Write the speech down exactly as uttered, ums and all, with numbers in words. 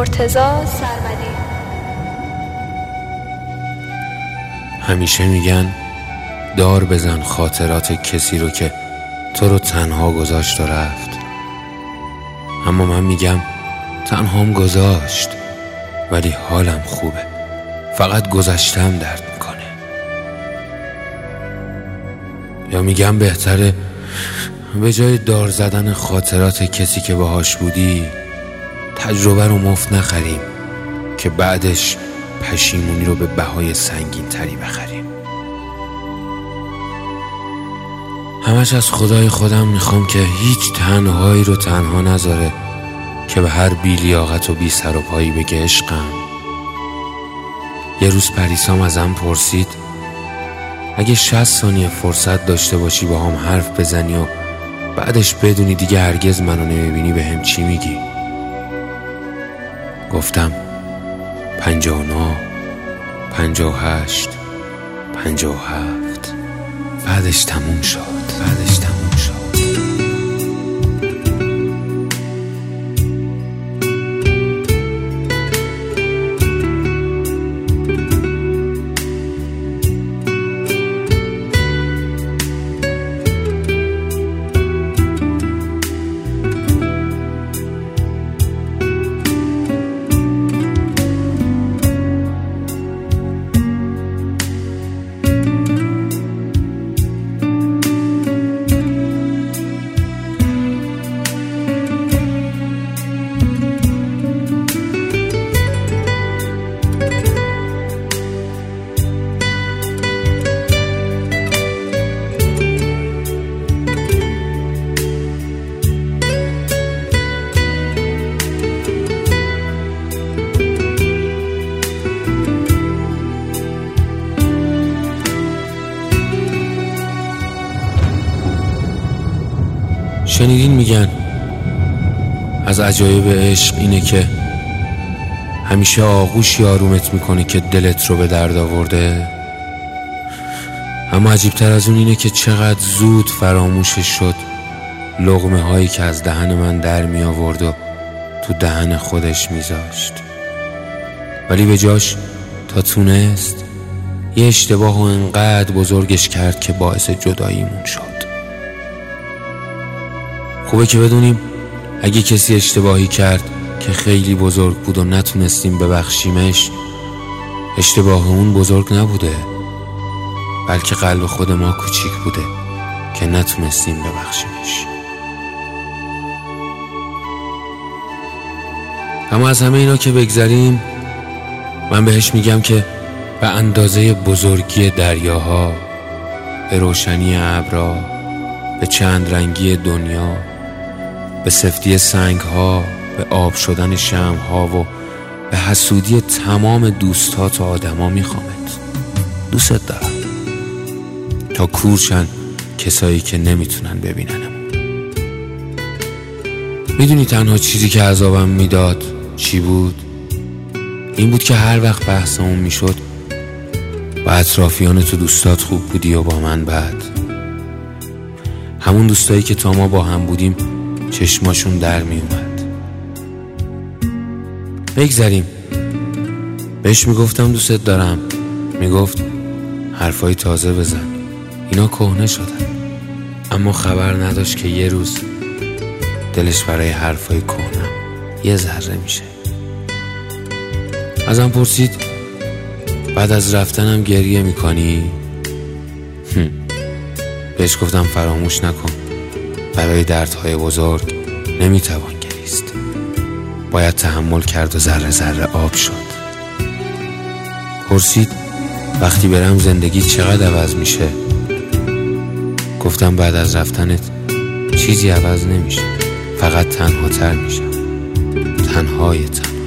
مرتضی سرمدی. همیشه میگن دار بزن خاطرات کسی رو که تو رو تنها گذاشت و رفت، اما من میگم تنهام گذاشت ولی حالم خوبه، فقط گذشتم درد میکنه. یا میگم بهتره به جای دار زدن خاطرات کسی که باهاش بودی تجربه رو مفت نخریم که بعدش پشیمونی رو به بهای سنگین تری بخریم. همش از خدای خودم میخوام که هیچ تنهایی رو تنها نذاره که به هر بی لیاقت و بی سر و پایی بگه عشقم. یه روز پریسام ازم پرسید اگه شصت ثانیه فرصت داشته باشی با هم حرف بزنی و بعدش بدونی دیگه هرگز منو نمیبینی به هم چی میگی؟ گفتم پنجاه و نه، پنجاه و هشت، پنجاه و هفت. بعدش تموم شد، بعدش تموم شد. شنیدین میگن از عجایب عشق اینه که همیشه آغوشی آرومت میکنه که دلت رو به درد آورده، اما عجیبتر از اون اینه که چقدر زود فراموشش شد لقمه هایی که از دهن من در می آورد و تو دهن خودش میذاشت، ولی به جاش تا تونست یه اشتباه و انقدر بزرگش کرد که باعث جداییمون شد. خوبه که بدونیم اگه کسی اشتباهی کرد که خیلی بزرگ بود و نتونستیم ببخشیمش، اشتباه اون بزرگ نبوده، بلکه قلب خود ما کوچیک بوده که نتونستیم ببخشیمش. اما از همه اینا که بگذریم، من بهش میگم که به اندازه بزرگی دریاها، به روشنی ابرها، به چند رنگی دنیا، به سفتی سنگها، به آب شدن شمعها و به حسودی تمام دوستات و آدما میخوامت. دوست دارم تا کورشن کسایی که نمیتونن ببیننم. میدونی تنها چیزی که عذابم میداد چی بود؟ این بود که هر وقت بحثمون میشد با اطرافیان تو دوستات خوب بودی و با من بد. همون دوستایی که تا ما با هم بودیم چشماشون در می اومد. بگذاریم. بهش میگفتم دوست دارم، میگفت حرفای تازه بزن، اینا کهنه شدن، اما خبر نداشت که یه روز دلش برای حرفای کهنه یه ذره میشه. ازم پرسید بعد از رفتنم گریه میکنی؟ بهش گفتم فراموش نکن، برای دردهای بزرگ نمیتوان گریست، باید تحمل کرد و ذره ذره آب شد. پرسید وقتی برم زندگی چقدر عوض میشه؟ گفتم بعد از رفتنت چیزی عوض نمیشه، فقط تنها تر میشم، تنهای تنها.